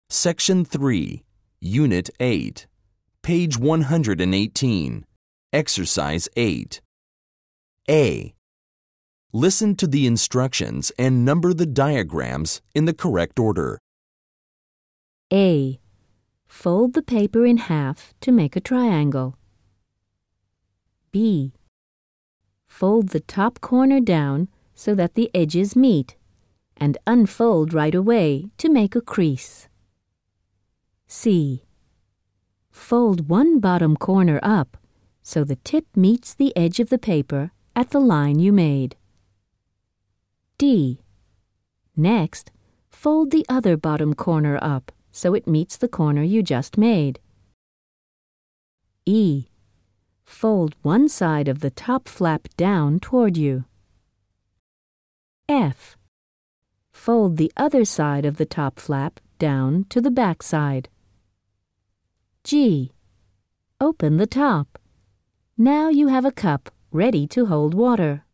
Section 3, Unit 8, page 118, Exercise 8. A. Listen to the instructions and number the diagrams in the correct order. A. Fold the paper in half to make a triangle. B. Fold the top corner down so that the edges meet, and unfold right away to make a crease. C. Fold one bottom corner up so the tip meets the edge of the paper at the line you made. D. Next, fold the other bottom corner up so it meets the corner you just made. E. Fold one side of the top flap down toward you. F. Fold the other side of the top flap down to the back side. G. Open the top. Now you have a cup ready to hold water.